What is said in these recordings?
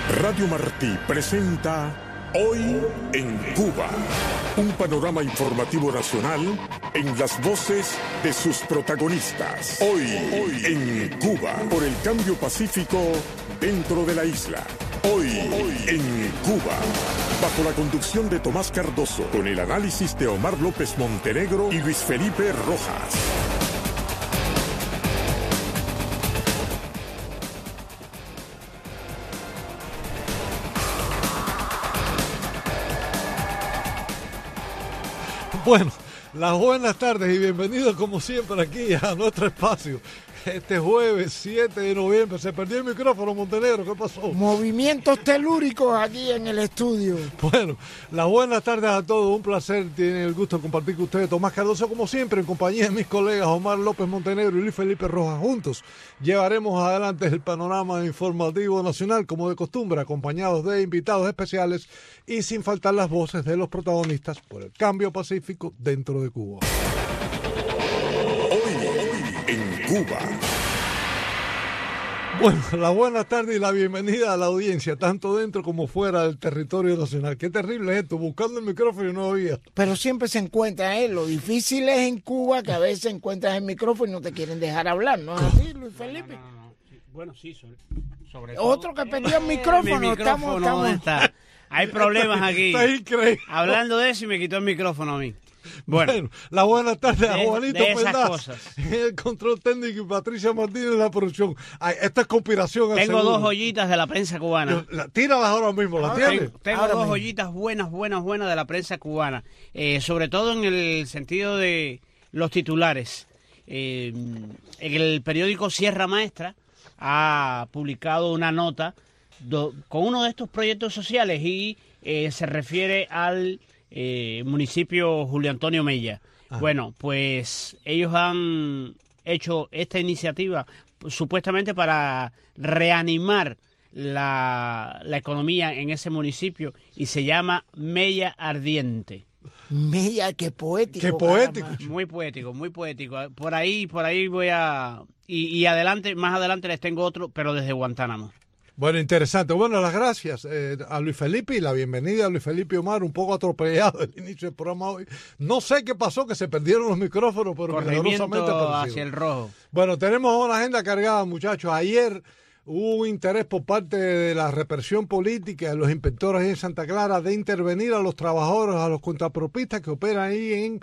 Radio Martí presenta Hoy en Cuba, un panorama informativo nacional en las voces de sus protagonistas. Hoy en Cuba, por el cambio pacífico dentro de la isla. Hoy en Cuba, bajo la conducción de Tomás Cardoso, con el análisis de Omar López Montenegro y Luis Felipe Rojas. Bueno, las buenas tardes y bienvenidos como siempre aquí a nuestro espacio. Este jueves 7 de noviembre, se perdió el micrófono, Montenegro, ¿qué pasó? Movimientos telúricos aquí en el estudio. Bueno, las buenas tardes a todos, un placer, tienen el gusto de compartir con ustedes Tomás Cardoso, como siempre, en compañía de mis colegas Omar López Montenegro y Luis Felipe Rojas. Juntos llevaremos adelante el panorama informativo nacional, como de costumbre, acompañados de invitados especiales y sin faltar las voces de los protagonistas por el cambio pacífico dentro de Cuba. Cuba. Bueno, la buena tarde y la bienvenida a la audiencia, tanto dentro como fuera del territorio nacional. Qué terrible es esto, buscando el micrófono y no oía. Pero siempre se encuentra, lo difícil es en Cuba que a veces encuentras el micrófono y no te quieren dejar hablar, ¿no es así, Luis Felipe? No. Bueno, sí, sobre Otro todo, que perdió el micrófono, mi micrófono estamos... está. Hay problemas aquí. Está increíble. Hablando de eso y me quitó el micrófono a mí. Bueno, la buena tarde a Juanito de esas Pendaz, cosas. el control técnico, y Patricia Martínez en la producción. Ay, esta es conspiración. Tengo dos joyitas de la prensa cubana. Tíralas ahora mismo, ¿las tienes? Tengo Ahora dos mismo. joyitas buenas de la prensa cubana. Sobre todo en el sentido de los titulares. En el periódico Sierra Maestra ha publicado una nota con uno de estos proyectos sociales y se refiere al municipio Julio Antonio Mella. Bueno, pues ellos han hecho esta iniciativa supuestamente para reanimar la economía en ese municipio y se llama Mella Ardiente. Mella, qué poético. Qué poético. caramba. Muy poético, muy poético. Por ahí voy a... Y adelante, más adelante les tengo otro, pero desde Guantánamo. Bueno, interesante. Bueno, las gracias a Luis Felipe y la bienvenida a Luis Felipe y Omar, un poco atropellado el inicio del programa hoy. No sé qué pasó, que se perdieron los micrófonos, pero milagrosamente Corrimiento hacia aparecieron. el rojo. Bueno, tenemos una agenda cargada, muchachos. Ayer hubo un interés por parte de la represión política de los inspectores ahí en Santa Clara de intervenir a los trabajadores, a los contrapropistas que operan ahí en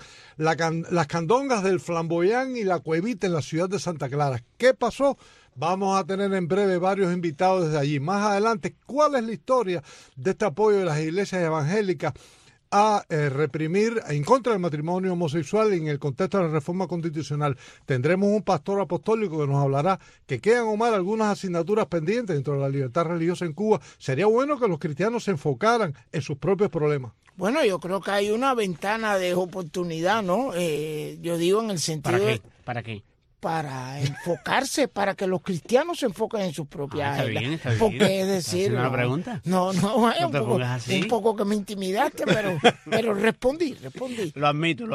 las candongas del Flamboyán y la Cuevita en la ciudad de Santa Clara. ¿Qué pasó? Vamos a tener en breve varios invitados desde allí. Más adelante, ¿cuál es la historia de este apoyo de las iglesias evangélicas a reprimir en contra del matrimonio homosexual en el contexto de la reforma constitucional? Tendremos un pastor apostólico que nos hablará que quedan, Omar, algunas asignaturas pendientes dentro de la libertad religiosa en Cuba. Sería bueno que los cristianos se enfocaran en sus propios problemas. Bueno, yo creo que hay una ventana de oportunidad, ¿no? Yo digo en el sentido ¿Para qué? de... ¿Para qué? Para enfocarse, para que los cristianos se enfoquen en sus propias Está agendas. bien, está bien. Porque es decir, ¿Haciendo una pregunta? No, No te pongas así. un poco que me intimidaste, pero respondí. Lo admito.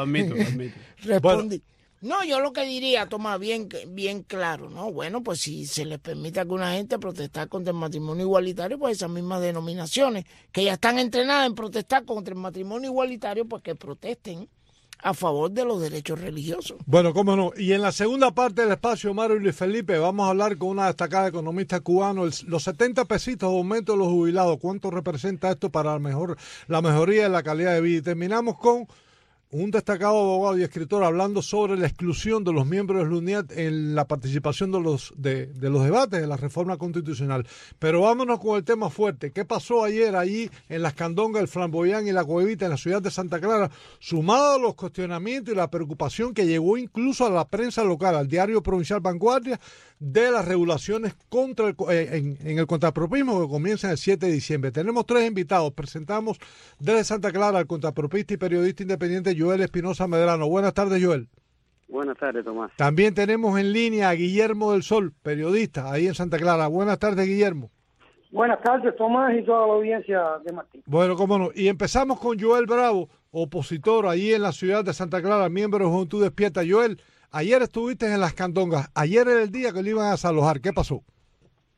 Respondí. No, yo lo que diría, Tomás, bien claro, ¿no? Bueno, pues si se les permite a alguna gente protestar contra el matrimonio igualitario, pues esas mismas denominaciones que ya están entrenadas en protestar contra el matrimonio igualitario, pues que protesten a favor de los derechos religiosos. Bueno, cómo no. Y en la segunda parte del espacio, Omar y Luis Felipe, vamos a hablar con una destacada economista cubana. Los 70 pesitos de aumento de los jubilados, ¿cuánto representa esto para la mejoría de la calidad de vida? Y terminamos con un destacado abogado y escritor hablando sobre la exclusión de los miembros del UNIAT en la participación de los debates de la reforma constitucional. Pero vámonos con el tema fuerte. ¿Qué pasó ayer allí en las candongas, el Flamboyán y la Cuevita en la ciudad de Santa Clara? Sumado a los cuestionamientos y la preocupación que llegó incluso a la prensa local, al diario provincial Vanguardia, de las regulaciones contra en el contrapropismo que comienza el 7 de diciembre. Tenemos tres invitados. Presentamos desde Santa Clara al contrapropista y periodista independiente Joel Espinosa Medrano. Buenas tardes, Joel. Buenas tardes, Tomás. También tenemos en línea a Guillermo del Sol, periodista ahí en Santa Clara. Buenas tardes, Guillermo. Buenas tardes, Tomás, y toda la audiencia de Martín. Bueno, cómo no. Y empezamos con Joel Bravo, opositor ahí en la ciudad de Santa Clara, miembro de Juventud Despierta. Joel, ayer estuviste en las candongas. Ayer era el día que lo iban a desalojar. ¿Qué pasó?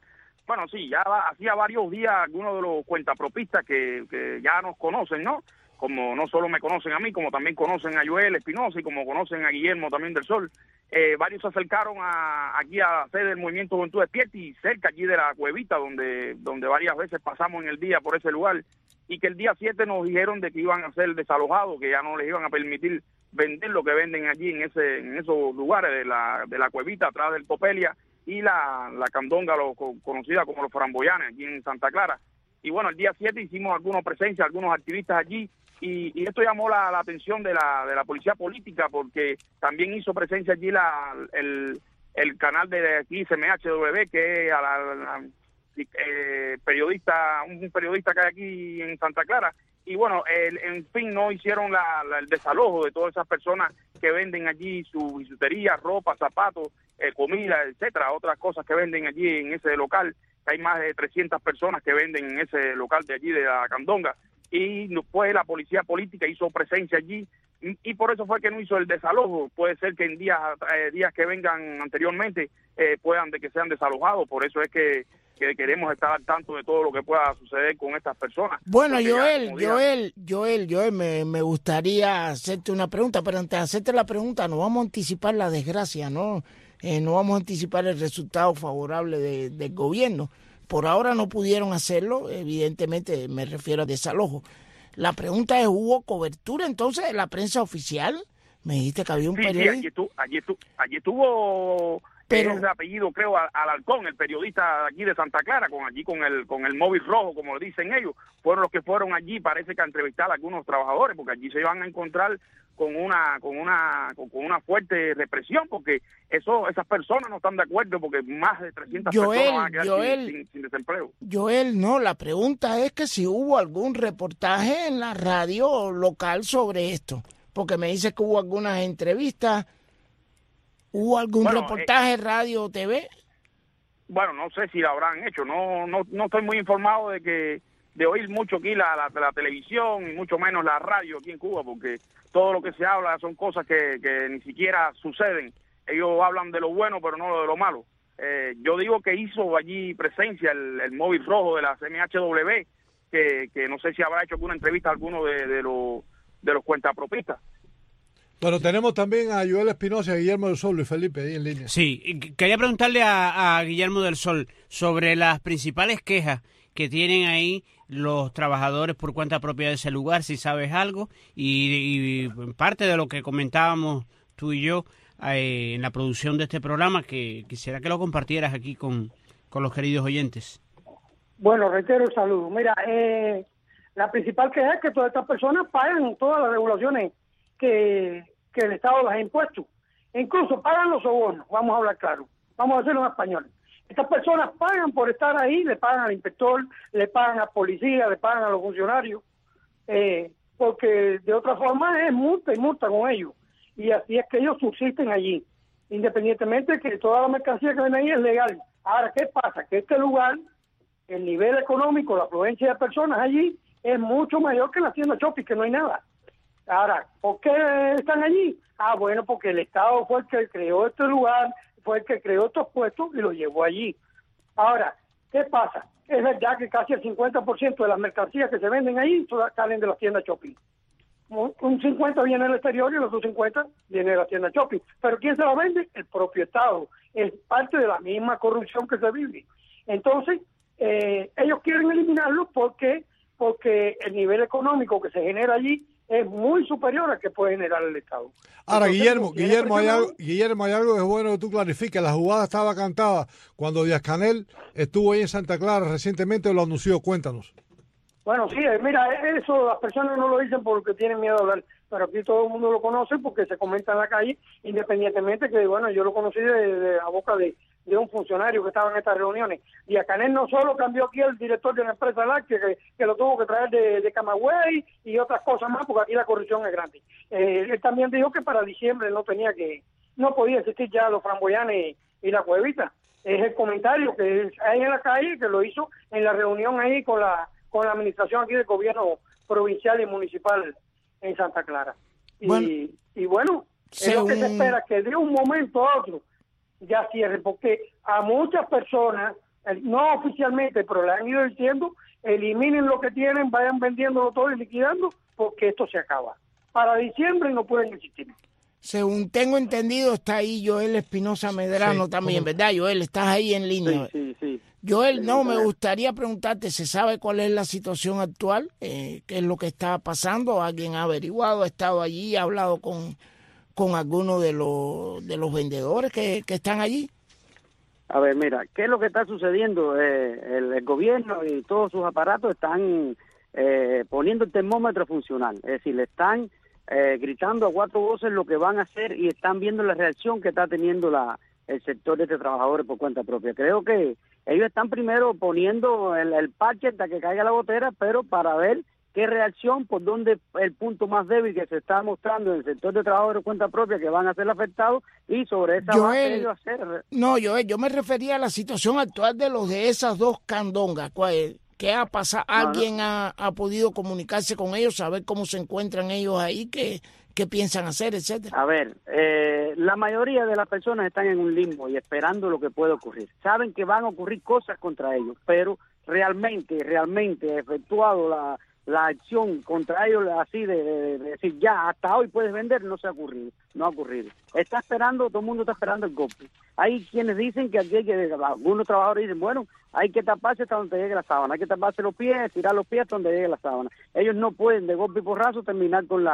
bueno, sí, ya hacía varios días algunos de los cuentapropistas que ya nos conocen, ¿no? Como no solo me conocen a mí, como también conocen a Joel Espinosa y como conocen a Guillermo también del Sol. Varios se acercaron aquí a la sede del Movimiento Juventud Despierta y cerca allí de la Cuevita, donde varias veces pasamos en el día por ese lugar, y que el día 7 nos dijeron de que iban a ser desalojados, que ya no les iban a permitir vender lo que venden allí en esos lugares de la Cuevita, atrás del Copelia, y la Candonga, conocida como los Framboyanes, aquí en Santa Clara. Y bueno, el día 7 hicimos alguna presencia, algunos activistas allí, y esto llamó la atención de la policía política, porque también hizo presencia allí el canal de aquí, CMHW, que es un periodista que hay aquí en Santa Clara. Y bueno, en fin, no hicieron el desalojo de todas esas personas que venden allí su bisutería, ropa, zapatos, comida, etcétera, otras cosas que venden allí en ese local. Hay más de 300 personas que venden en ese local de allí de la Candonga, y después la policía política hizo presencia allí, y por eso fue que no hizo el desalojo. Puede ser que en días que vengan anteriormente puedan de que sean desalojados. Por eso es que queremos estar al tanto de todo lo que pueda suceder con estas personas. Bueno, Joel, me gustaría hacerte una pregunta, pero antes de hacerte la pregunta no vamos a anticipar la desgracia, ¿no? No vamos a anticipar el resultado favorable del gobierno. Por ahora no pudieron hacerlo, evidentemente me refiero a desalojo. La pregunta es, ¿hubo cobertura entonces de la prensa oficial? Me dijiste que había un periodista. Sí, allí estuvo pero ese apellido, creo, Alarcón, el periodista aquí de Santa Clara, con el móvil rojo, como dicen ellos. Fueron los que fueron allí, parece que a entrevistar a algunos trabajadores, porque allí se iban a encontrar con una fuerte represión, porque esas personas no están de acuerdo, porque más de 300 personas van a quedar sin desempleo. Joel, no, la pregunta es que si hubo algún reportaje en la radio local sobre esto, porque me dice que hubo algunas entrevistas. ¿Hubo algún reportaje radio o TV? Bueno, no sé si lo habrán hecho. No estoy muy informado de oír mucho aquí la televisión y mucho menos la radio aquí en Cuba, porque todo lo que se habla son cosas que ni siquiera suceden. Ellos hablan de lo bueno, pero no de lo malo. Yo digo que hizo allí presencia el móvil rojo de la CMHW, que no sé si habrá hecho alguna entrevista a alguno de los cuentapropistas. Bueno, tenemos también a Joel Espinosa y a Guillermo del Sol, Luis Felipe, ahí en línea. Sí, quería preguntarle a Guillermo del Sol sobre las principales quejas que tienen ahí los trabajadores por cuenta propia de ese lugar, si sabes algo, y parte de lo que comentábamos tú y yo en la producción de este programa, que quisiera que lo compartieras aquí con los queridos oyentes. Bueno, reitero el saludo. Mira, la principal queja es que todas estas personas pagan todas las regulaciones que el Estado las ha impuesto. Incluso pagan los sobornos, vamos a hablar claro, vamos a hacerlo en español. Estas personas pagan por estar ahí, le pagan al inspector, le pagan a policía, le pagan a los funcionarios, porque de otra forma es multa y multa con ellos. Y así es que ellos subsisten allí, independientemente de que toda la mercancía que ven ahí es legal. Ahora, ¿qué pasa? Que este lugar, el nivel económico, la afluencia de personas allí es mucho mayor que en la hacienda Shopping, que no hay nada. Ahora, ¿por qué están allí? Bueno, porque el Estado fue el que creó este lugar, fue el que creó estos puestos y los llevó allí. Ahora, ¿qué pasa? Es verdad que casi el 50% de las mercancías que se venden allí salen de la tienda Shopping. Un 50 viene del exterior y el otro 50 viene de la tienda Shopping. ¿Pero quién se la vende? El propio Estado. Es parte de la misma corrupción que se vive. Entonces, ellos quieren eliminarlo porque el nivel económico que se genera allí es muy superior al que puede generar el Estado. Ahora, Entonces, Guillermo, hay algo que es bueno que tú clarifiques. La jugada estaba cantada cuando Díaz-Canel estuvo ahí en Santa Clara recientemente, lo anunció. Cuéntanos. Bueno, sí, mira, eso las personas no lo dicen porque tienen miedo a hablar, pero aquí todo el mundo lo conoce porque se comenta en la calle, independientemente que, bueno, yo lo conocí de la boca de un funcionario que estaba en estas reuniones. Díaz-Canel no solo cambió aquí el director de la empresa láctea, que lo tuvo que traer de Camagüey y otras cosas más, porque aquí la corrupción es grande. Él también dijo que para diciembre no podía existir ya los Framboyanes y la Cuevita. Es el comentario que hay en la calle, que lo hizo en la reunión ahí con la administración aquí del gobierno provincial y municipal en Santa Clara. Y bueno, es lo que se espera, que de un momento a otro ya cierren, porque a muchas personas no oficialmente, pero le han ido diciendo, eliminen lo que tienen, vayan vendiéndolo todo y liquidando, porque esto se acaba. Para diciembre no pueden existir. Según tengo entendido, está ahí Joel Espinosa Medrano también, ¿verdad, Joel? Estás ahí en línea. Sí. Joel, me gustaría preguntarte, ¿se sabe cuál es la situación actual? ¿Qué es lo que está pasando? ¿Alguien ha averiguado, ha estado allí, ha hablado con alguno de los vendedores que están allí? A ver, mira, ¿qué es lo que está sucediendo? El gobierno y todos sus aparatos están poniendo el termómetro funcional, es decir, le están gritando a cuatro voces lo que van a hacer y están viendo la reacción que está teniendo el sector de trabajadores por cuenta propia. Creo que ellos están primero poniendo el parche hasta que caiga la gotera, pero para ver qué reacción, por dónde el punto más débil que se está mostrando en el sector de trabajadores por cuenta propia que van a ser afectados y sobre esa base ellos hacer... No, Joel, yo me refería a la situación actual de esas dos candongas. ¿Qué ha pasado? ¿Alguien ha podido comunicarse con ellos, saber cómo se encuentran ellos ahí, qué piensan hacer, etcétera? A ver, la mayoría de las personas están en un limbo y esperando lo que puede ocurrir. Saben que van a ocurrir cosas contra ellos, pero realmente efectuado la acción contra ellos así de decir ya, hasta hoy puedes vender, no ha ocurrido. Está esperando, todo el mundo está esperando el golpe. Hay quienes dicen que aquí algunos trabajadores dicen, bueno, hay que taparse hasta donde llegue la sábana, hay que taparse los pies, tirar los pies hasta donde llegue la sábana. Ellos no pueden de golpe y porrazo terminar con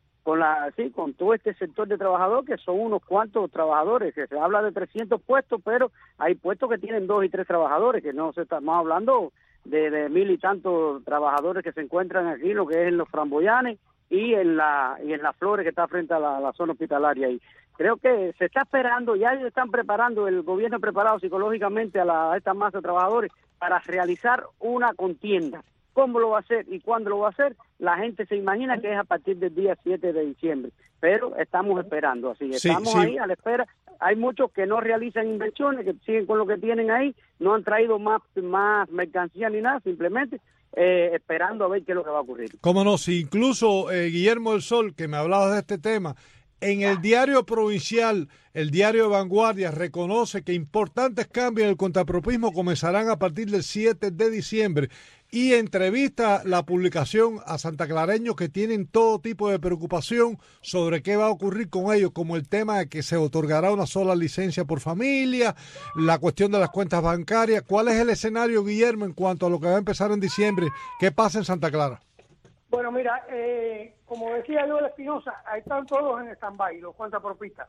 todo este sector de trabajadores, que son unos cuantos trabajadores, que se habla de 300 puestos, pero hay puestos que tienen 2 y 3 trabajadores, que no se estamos hablando de 1000 y tantos trabajadores que se encuentran aquí, lo que es en los Framboyanes y en las Flores, que está frente a la zona hospitalaria ahí. Creo que se está esperando, ya ellos están preparando, el gobierno ha preparado psicológicamente a esta masa de trabajadores para realizar una contienda. ¿Cómo lo va a hacer y cuándo lo va a hacer? La gente se imagina que es a partir del día 7 de diciembre, pero estamos esperando, así estamos ahí a la espera. Hay muchos que no realizan inversiones, que siguen con lo que tienen ahí, no han traído más mercancía ni nada, simplemente esperando a ver qué es lo que va a ocurrir. Cómo no, si incluso Guillermo del Sol, que me hablaba de este tema, en el diario provincial, el diario de Vanguardia, reconoce que importantes cambios en el contrapropismo comenzarán a partir del 7 de diciembre y entrevista la publicación a santaclareños que tienen todo tipo de preocupación sobre qué va a ocurrir con ellos, como el tema de que se otorgará una sola licencia por familia, la cuestión de las cuentas bancarias. ¿Cuál es el escenario, Guillermo, en cuanto a lo que va a empezar en diciembre? ¿Qué pasa en Santa Clara? Bueno, mira, como decía Joel Espinosa, ahí están todos en stand-by, los cuentapropistas.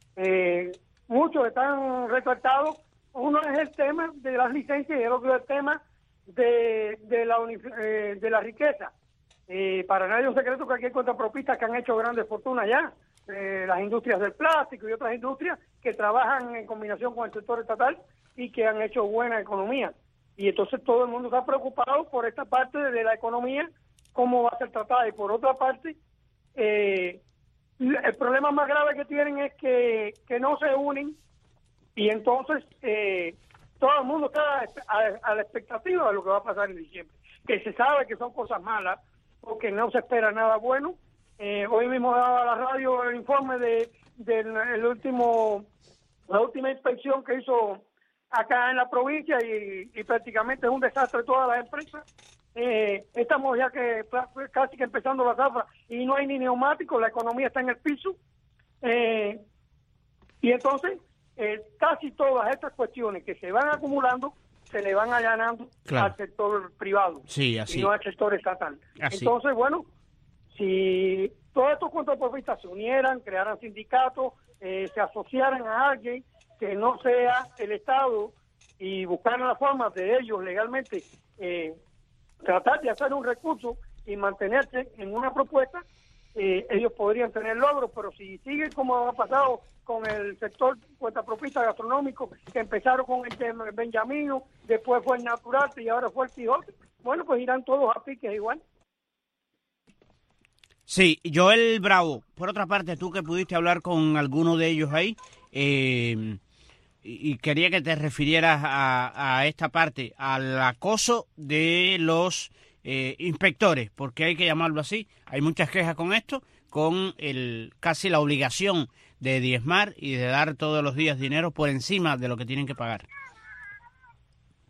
Muchos están retractados. Uno es el tema de las licencias y el otro es el tema de la riqueza. Para nadie es un secreto que aquí hay cuentapropistas que han hecho grandes fortunas ya. Las industrias del plástico y otras industrias que trabajan en combinación con el sector estatal y que han hecho buena economía. Y entonces todo el mundo está preocupado por esta parte de la economía, cómo va a ser tratada. Y por otra parte, el problema más grave que tienen es que no se unen y entonces todo el mundo está a la expectativa de lo que va a pasar en diciembre, que se sabe que son cosas malas porque no se espera nada bueno. Hoy mismo daba la radio el informe de la última inspección que hizo acá en la provincia y prácticamente es un desastre todas las empresas. Estamos ya casi que empezando la zafra y no hay ni neumáticos, la economía está en el piso, y entonces casi todas estas cuestiones que se van acumulando se le van allanando al sector privado, y no al sector estatal. Entonces, bueno, si todos estos contrapropistas se unieran, crearan sindicatos, se asociaran a alguien que no sea el Estado y buscaran la forma de ellos legalmente tratar de hacer un recurso y mantenerse en una propuesta, ellos podrían tener logros, pero si sigue como ha pasado con el sector cuentapropista gastronómico, que empezaron con el Benjamino, después fue el Natural y ahora fue el Quijote, bueno, pues irán todos a piques igual. Sí, Joel Bravo, por otra parte, tú que pudiste hablar con alguno de ellos ahí, y quería que te refirieras a esta parte, al acoso de los inspectores, porque hay que llamarlo así. Hay muchas quejas con esto, con casi la obligación de diezmar y de dar todos los días dinero por encima de lo que tienen que pagar.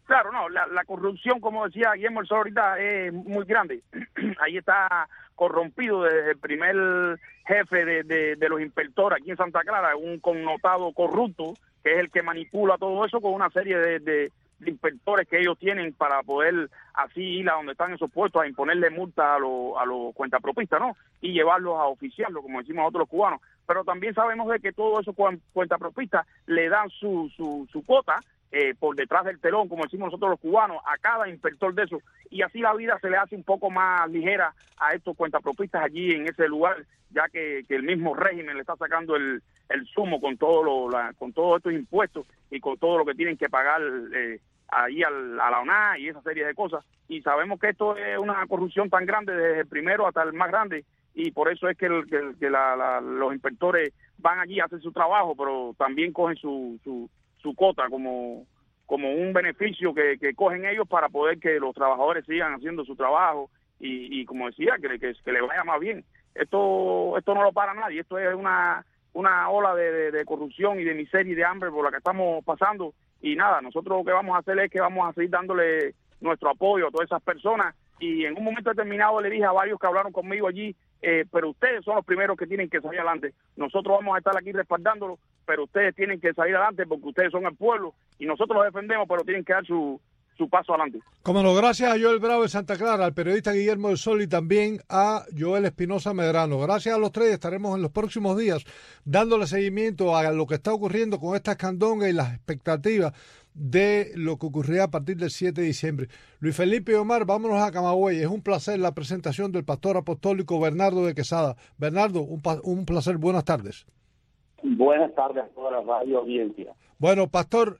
Claro, no, la corrupción, como decía Guillermo el Sol ahorita, es muy grande. Ahí está corrompido desde el primer jefe de los inspectores aquí en Santa Clara, un connotado corrupto, que es el que manipula todo eso con una serie de inspectores que ellos tienen para poder así ir a donde están esos puestos a imponerle multa a los cuentapropistas, ¿no? Y llevarlos a oficiarlo, como decimos nosotros los cubanos. Pero también sabemos de que todos esos cuentapropistas le dan su cuota por detrás del telón, como decimos nosotros los cubanos, a cada inspector de esos, y así la vida se le hace un poco más ligera a estos cuentapropistas allí en ese lugar, ya que el mismo régimen le está sacando el sumo con con todos estos impuestos y con todo lo que tienen que pagar ahí a la ONA y esa serie de cosas, y sabemos que esto es una corrupción tan grande desde el primero hasta el más grande, y por eso es que los inspectores van allí a hacer su trabajo, pero también cogen su cuota como un beneficio que cogen ellos para poder que los trabajadores sigan haciendo su trabajo y como decía, que le vaya más bien. Esto no lo para nadie, esto es una ola de corrupción y de miseria y de hambre por la que estamos pasando, y nada, nosotros lo que vamos a hacer es que vamos a seguir dándole nuestro apoyo a todas esas personas, y en un momento determinado le dije a varios que hablaron conmigo allí, pero ustedes son los primeros que tienen que salir adelante. Nosotros vamos a estar aquí respaldándolos, pero ustedes tienen que salir adelante porque ustedes son el pueblo y nosotros los defendemos, pero tienen que dar su paso adelante. Como no, gracias a Joel Bravo de Santa Clara, al periodista Guillermo del Sol y también a Joel Espinosa Medrano. Gracias a los tres, estaremos en los próximos días dándole seguimiento a lo que está ocurriendo con esta escandonga y las expectativas de lo que ocurrirá a partir del 7 de diciembre. Luis Felipe y Omar, vámonos a Camagüey. Es un placer la presentación del pastor apostólico Bernardo de Quesada. Bernardo, un placer. Buenas tardes. Buenas tardes a toda la radio audiencia. Bueno, pastor,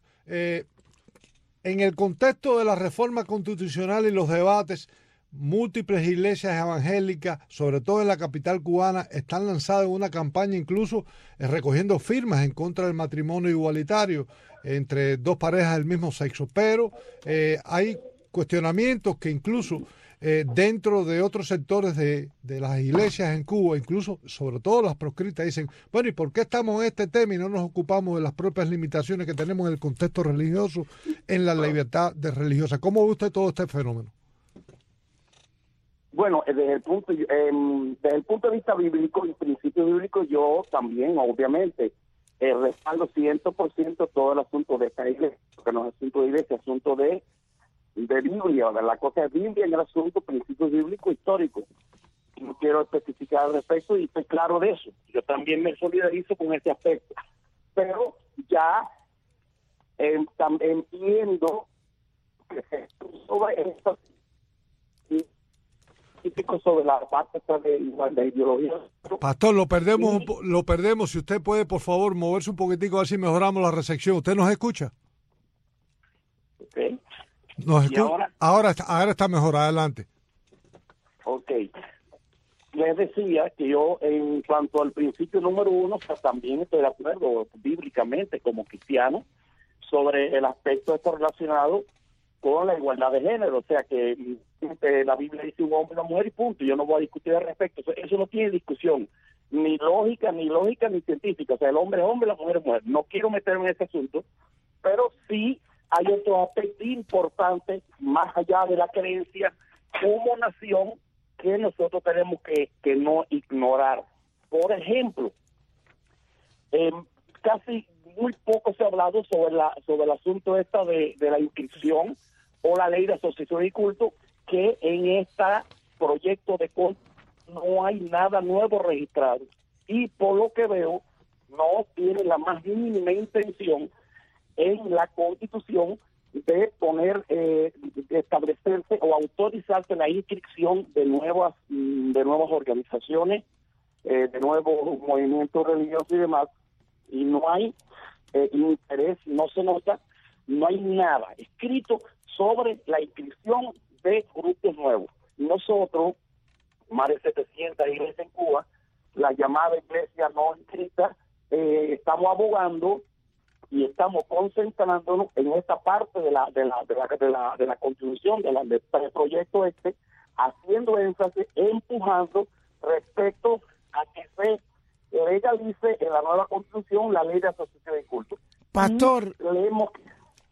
en el contexto de la reforma constitucional y los debates, múltiples iglesias evangélicas, sobre todo en la capital cubana, están lanzadas en una campaña incluso recogiendo firmas en contra del matrimonio igualitario entre dos parejas del mismo sexo. Pero hay cuestionamientos que incluso dentro de otros sectores de las iglesias en Cuba, incluso sobre todo las proscritas, dicen, bueno, ¿y por qué estamos en este tema y no nos ocupamos de las propias limitaciones que tenemos en el contexto religioso, en la libertad de religiosa? ¿Cómo ve usted todo este fenómeno? Bueno, desde el punto de vista bíblico y principio bíblico, yo también, obviamente, respaldo 100% todo el asunto de esta iglesia, porque no es asunto de iglesia, es asunto de Biblia, la cosa es Biblia en el asunto, principio bíblico histórico. No quiero especificar al respecto y estoy claro de eso. Yo también me solidarizo con ese aspecto. Pero ya entiendo que sobre esto, sobre la parte de ideología. Pastor, lo perdemos. Si usted puede, por favor, moverse un poquitico a ver si mejoramos la recepción. ¿Usted nos escucha? Ok. Ahora está mejor, adelante. Ok. Les decía que yo, en cuanto al principio número 1, pues, también estoy de acuerdo bíblicamente como cristiano sobre el aspecto esto relacionado con la igualdad de género, o sea que la Biblia dice un hombre y una mujer y punto, yo no voy a discutir al respecto, eso no tiene discusión, ni lógica ni científica, o sea, el hombre es hombre, la mujer es mujer, no quiero meterme en ese asunto, pero sí hay otro aspecto importante, más allá de la creencia, como nación, que nosotros tenemos que no ignorar. Por ejemplo, casi muy poco se ha hablado sobre el asunto de la inscripción o la ley de asociación y culto, que en este proyecto de no hay nada nuevo registrado. Y por lo que veo, no tiene la más mínima intención en la Constitución de poner, de establecerse o autorizarse la inscripción de nuevas organizaciones, de nuevos movimientos religiosos y demás, y no hay interés, no se nota, no hay nada escrito sobre la inscripción de grupos nuevos. Nosotros, más de 700 iglesias en Cuba, la llamada iglesia no inscrita, estamos abogando y estamos concentrándonos en esta parte de la constitución del proyecto haciendo énfasis, empujando respecto a que se legalice en la nueva constitución la ley de asociación de culto. Pastor,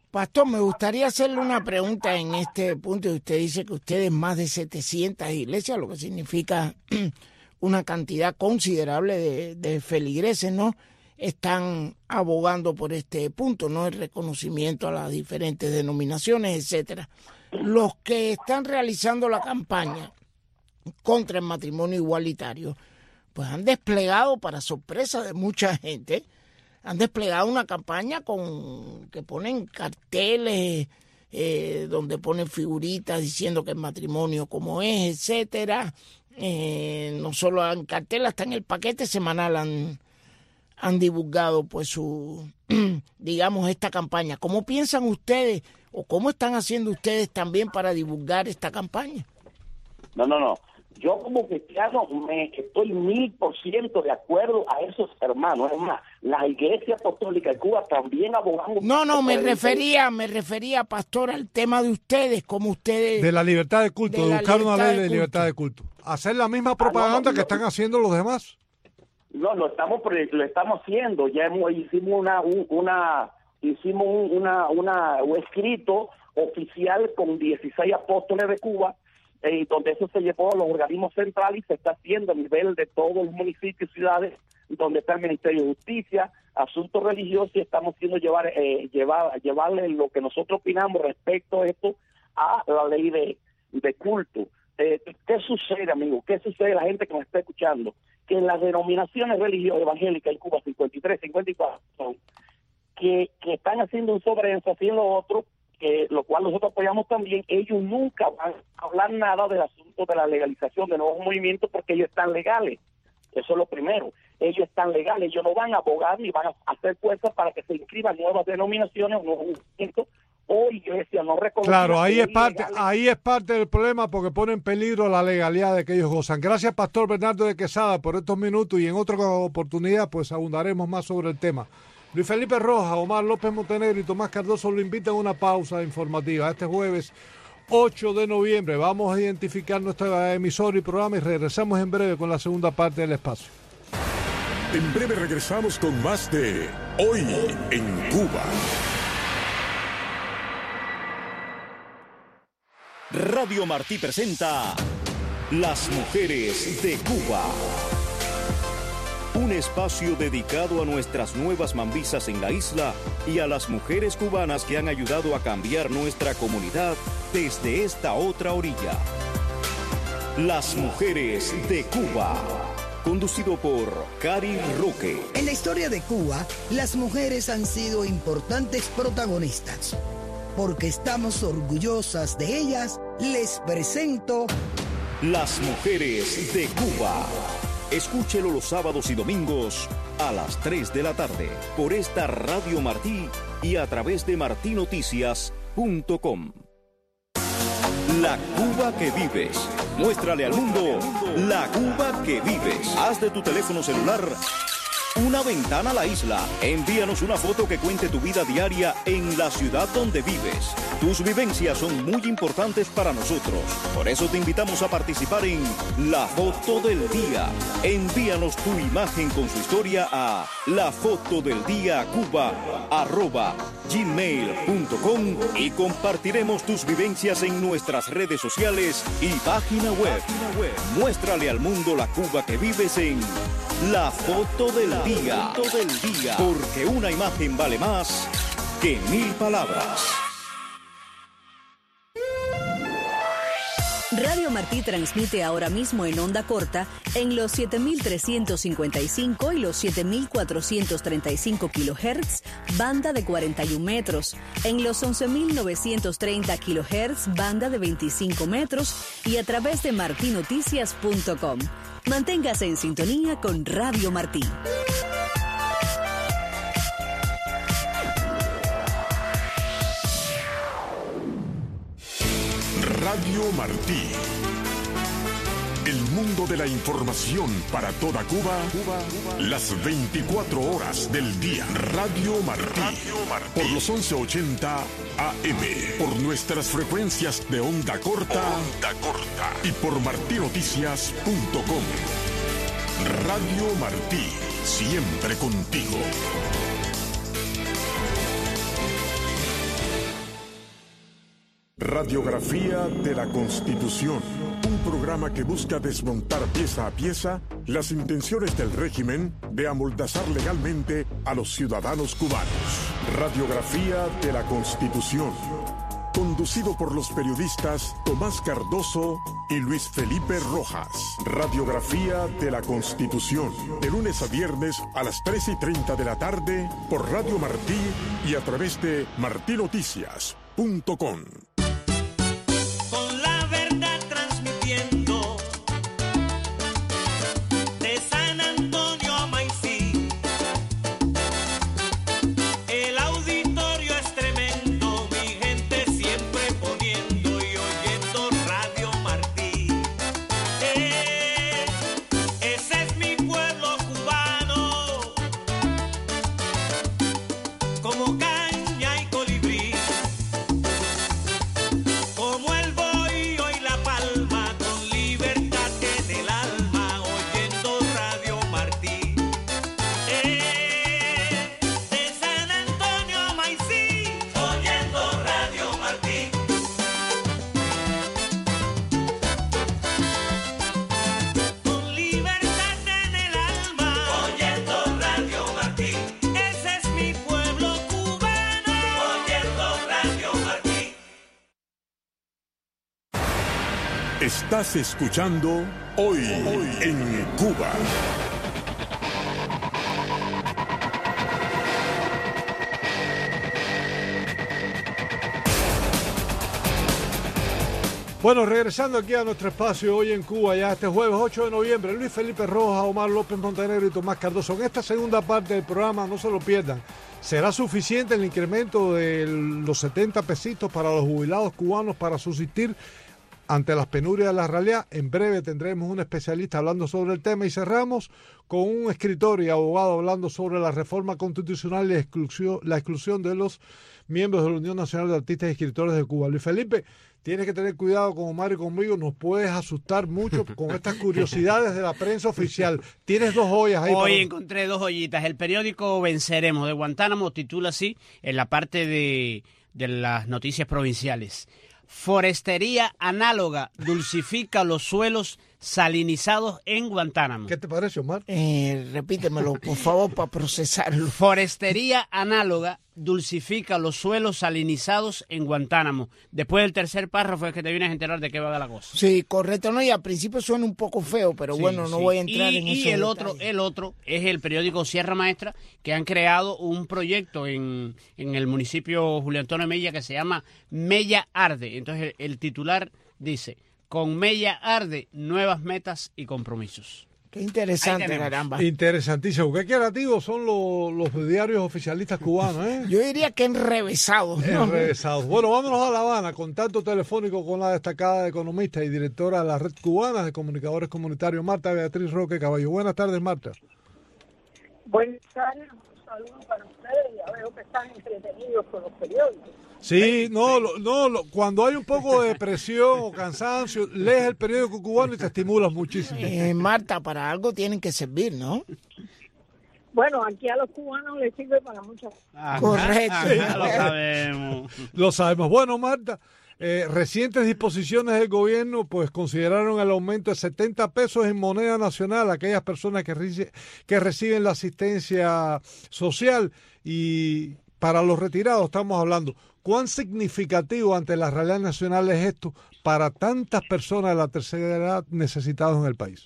Pastor, me gustaría hacerle una pregunta en este punto. Usted dice que ustedes más de 700 iglesias, lo que significa una cantidad considerable de feligreses, ¿no? Están abogando por este punto, ¿no? El reconocimiento a las diferentes denominaciones, etcétera. Los que están realizando la campaña contra el matrimonio igualitario, pues han desplegado, para sorpresa de mucha gente, han desplegado una campaña que ponen carteles donde ponen figuritas diciendo que el matrimonio como es, etcétera. No solo en carteles, hasta en el paquete semanal han divulgado pues digamos, esta campaña. ¿Cómo piensan ustedes o cómo están haciendo ustedes también para divulgar esta campaña? No. Yo como cristiano estoy 1000% de acuerdo a esos hermanos. Es más, la Iglesia Apostólica de Cuba también abogamos. No, me refería, pastor, al tema de ustedes, como ustedes... De la libertad de culto, de buscar una ley de libertad de culto. Hacer la misma propaganda que están haciendo los demás. No, lo estamos haciendo. Ya hicimos un escrito oficial con 16 apóstoles de Cuba, donde eso se llevó a los organismos centrales y se está haciendo a nivel de todos los municipios y ciudades, donde está el Ministerio de Justicia, Asuntos Religiosos, y estamos haciendo llevarle lo que nosotros opinamos respecto a esto a la ley de culto. ¿Qué sucede, amigo? ¿Qué sucede la gente que nos está escuchando? Que en las denominaciones religiosas evangélicas en Cuba, 53, 54, son, que están haciendo un sobre eso, haciendo otro, lo cual nosotros apoyamos también. Ellos nunca van a hablar nada del asunto de la legalización de nuevos movimientos porque ellos están legales. Eso es lo primero. Ellos están legales. Ellos no van a abogar ni van a hacer fuerza para que se inscriban nuevas denominaciones, nuevos movimientos o iglesias no reconocidas. Claro, ahí es parte del problema porque pone en peligro la legalidad de que ellos gozan. Gracias, Pastor Bernardo de Quesada, por estos minutos, y en otra oportunidad pues abundaremos más sobre el tema. Luis Felipe Rojas, Omar López Montenegro y Tomás Cardoso lo invitan a una pausa informativa. Este jueves 8 de noviembre vamos a identificar nuestra emisora y programa y regresamos en breve con la segunda parte del espacio. En breve regresamos con más de Hoy en Cuba. Radio Martí presenta Las Mujeres de Cuba. Un espacio dedicado a nuestras nuevas mambisas en la isla y a las mujeres cubanas que han ayudado a cambiar nuestra comunidad desde esta otra orilla. Las Mujeres de Cuba. Conducido por Cari Roque. En la historia de Cuba, las mujeres han sido importantes protagonistas. Porque estamos orgullosas de ellas, les presento Las Mujeres de Cuba. Escúchelo los sábados y domingos a las 3 de la tarde por esta Radio Martí y a través de martinoticias.com. La Cuba que vives. Muéstrale al mundo la Cuba que vives. Haz de tu teléfono celular una ventana a la isla. Envíanos una foto que cuente tu vida diaria en la ciudad donde vives. Tus vivencias son muy importantes para nosotros. Por eso te invitamos a participar en La Foto del Día. Envíanos tu imagen con su historia a lafotodeldiacuba@gmail.com y compartiremos tus vivencias en nuestras redes sociales y página web. Muéstrale al mundo la Cuba que vives en La Foto del Día. Porque una imagen vale más que 1000 palabras. Radio Martí transmite ahora mismo en onda corta en los 7.355 y los 7.435 kHz, banda de 41 metros, en los 11.930 kHz, banda de 25 metros y a través de martinoticias.com. Manténgase en sintonía con Radio Martí. Radio Martí. El mundo de la información para toda Cuba, las 24 horas del día. Radio Martí. Por los 1180 AM. Por nuestras frecuencias de onda corta. Y por martinoticias.com. Radio Martí. Siempre contigo. Radiografía de la Constitución. Un programa que busca desmontar pieza a pieza las intenciones del régimen de amordazar legalmente a los ciudadanos cubanos. Radiografía de la Constitución. Conducido por los periodistas Tomás Cardoso y Luis Felipe Rojas. Radiografía de la Constitución. De lunes a viernes a las 3:30 de la tarde por Radio Martí y a través de martinoticias.com. Con la verdad transmitiendo de San Antonio a Maicí. El auditorio es tremendo, mi gente siempre poniendo y oyendo Radio Martí. Ese es mi pueblo cubano, como caña y colibrí. Como el bohío y la palma, con libertad en el alma, oyendo Radio Martí. De San Antonio a Maicí, oyendo Radio Martí. Con libertad en el alma, oyendo Radio Martí. Ese es mi pueblo cubano, oyendo Radio Martí. Estás escuchando Hoy en Cuba. Bueno, regresando aquí a nuestro espacio Hoy en Cuba, ya este jueves 8 de noviembre, Luis Felipe Rojas, Omar López Montenegro y Tomás Cardoso. En esta segunda parte del programa, no se lo pierdan, ¿será suficiente el incremento de los 70 pesitos para los jubilados cubanos para subsistir ante las penurias de la realidad? En breve tendremos un especialista hablando sobre el tema y cerramos con un escritor y abogado hablando sobre la reforma constitucional y la exclusión de los miembros de la Unión Nacional de Artistas y Escritores de Cuba. Luis Felipe, tienes que tener cuidado con Omar y conmigo, nos puedes asustar mucho con estas curiosidades de la prensa oficial. Tienes dos joyas ahí. Hoy encontré dos joyitas. El periódico Venceremos de Guantánamo titula así en la parte de las noticias provinciales: forestería análoga dulcifica los suelos salinizados en Guantánamo. ¿Qué te parece, Omar? Repítemelo, por favor, para procesarlo. Forestería análoga dulcifica los suelos salinizados en Guantánamo. Después del tercer párrafo es que te vienes a enterar de qué va la cosa. Sí, correcto, no, y al principio suena un poco feo, pero Sí, bueno, no sí. voy a entrar en eso. Y el otro es el periódico Sierra Maestra, que han creado un proyecto en el municipio Julio Antonio Mella que se llama Mella Arde. Entonces el titular dice: con Mella Arde, nuevas metas y compromisos. Qué interesante, caramba. Interesantísimo. Qué creativos son los diarios oficialistas cubanos, ¿eh? Yo diría que enrevesados, ¿no? Enrevesados. Bueno, vámonos a La Habana. Contacto telefónico con la destacada economista y directora de la Red Cubana de Comunicadores Comunitarios, Marta Beatriz Roque Caballo. Buenas tardes, Marta. Buenas tardes, un saludo para ustedes. Ya veo que están entretenidos con los periódicos. Sí, cuando hay un poco de presión o cansancio, lees el periódico cubano y te estimulas muchísimo. Marta, para algo tienen que servir, ¿no? Bueno, aquí a los cubanos les sirve para muchas cosas. Correcto. Lo sabemos. Lo sabemos. Bueno, Marta, recientes disposiciones del gobierno pues consideraron el aumento de 70 pesos en moneda nacional a aquellas personas que reciben la asistencia social, y para los retirados estamos hablando. ¿Cuán significativo ante la realidad nacional es esto para tantas personas de la tercera edad necesitadas en el país?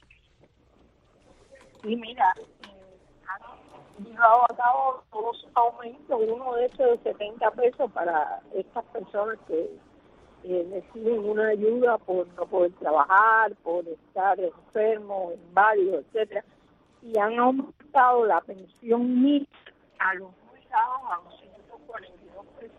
Y mira, han llevado a cabo dos aumentos, uno de esos de 70 pesos para estas personas que reciben una ayuda por no poder trabajar, por estar enfermo, inválido, etcétera, y han aumentado la pensión mínima a los jubilados a 242 pesos.